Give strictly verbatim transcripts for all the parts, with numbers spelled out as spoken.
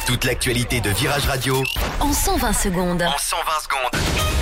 Toute l'actualité de Virage Radio en cent vingt secondes. En cent vingt secondes.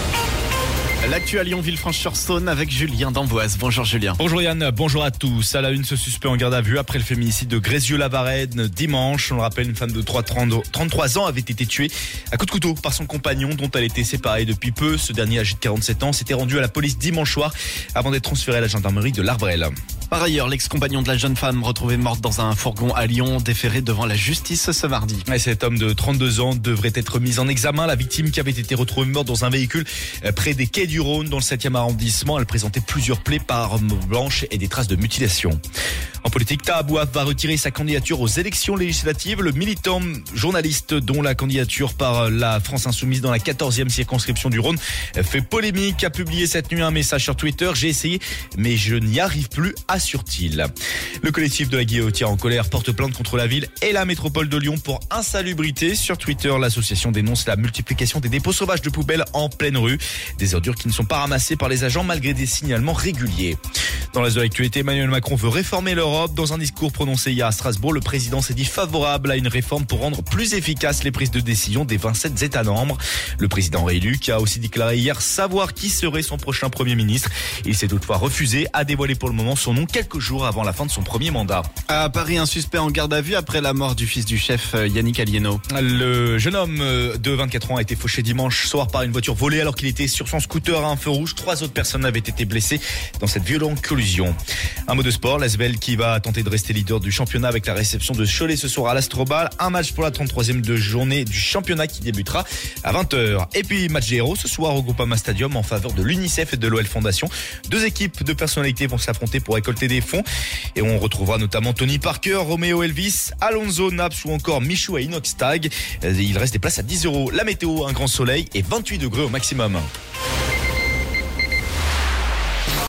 L'actu à Lyon, Villefranche-sur-Saône avec Julien d'Amboise. Bonjour Julien. Bonjour Yann, bonjour à tous. À la une, ce suspect en garde à vue après le féminicide de Grézieux-la-Varenne dimanche. On le rappelle, une femme de trente-trois ans avait été tuée à coups de couteau par son compagnon dont elle était séparée depuis peu. Ce dernier, âgé de quarante-sept ans, s'était rendu à la police dimanche soir avant d'être transféré à la gendarmerie de l'Arbrel. Par ailleurs, l'ex-compagnon de la jeune femme retrouvée morte dans un fourgon à Lyon, déféré devant la justice ce mardi. Et cet homme de trente-deux ans devrait être mis en examen. La victime, qui avait été retrouvée morte dans un véhicule près des quais du Rhône dans le septième arrondissement, elle présentait plusieurs plaies par arme blanche et des traces de mutilation. En politique, Taha Bouaf va retirer sa candidature aux élections législatives. Le militant journaliste dont la candidature par la France Insoumise dans la quatorzième circonscription du Rhône fait polémique a publié cette nuit un message sur Twitter. J'ai essayé, mais je n'y arrive plus, assure-t-il. Le collectif de la Guillotière en colère porte plainte contre la ville et la métropole de Lyon pour insalubrité. Sur Twitter, l'association dénonce la multiplication des dépôts sauvages de poubelles en pleine rue. Des ordures qui ne sont pas ramassées par les agents malgré des signalements réguliers. Dans la zone d'actualité, Emmanuel Macron veut réformer l'Europe. Dans un discours prononcé hier à Strasbourg, le président s'est dit favorable à une réforme pour rendre plus efficaces les prises de décision des vingt-sept États membres. Le président réélu, qui a aussi déclaré hier savoir qui serait son prochain Premier ministre. Il s'est toutefois refusé à dévoiler pour le moment son nom quelques jours avant la fin de son premier mandat. À Paris, un suspect en garde à vue après la mort du fils du chef Yannick Aliéno. Le jeune homme de vingt-quatre ans a été fauché dimanche soir par une voiture volée alors qu'il était sur son scooter à un feu rouge. Trois autres personnes avaient été blessées dans cette violente collision. Un mot de sport, l'Asvel qui va tenter de rester leader du championnat avec la réception de Cholet ce soir à l'Astrobal. Un match pour la trente-troisième de journée du championnat qui débutera à vingt heures. Et puis match des héros ce soir au Groupama Stadium en faveur de l'UNICEF et de l'O L Fondation. Deux équipes de personnalités vont s'affronter pour récolter des fonds. Et on retrouvera notamment Tony Parker, Roméo Elvis, Alonso Naps ou encore Michou et Inox Tag. Il reste des places à dix euros. La météo, un grand soleil et vingt-huit degrés au maximum.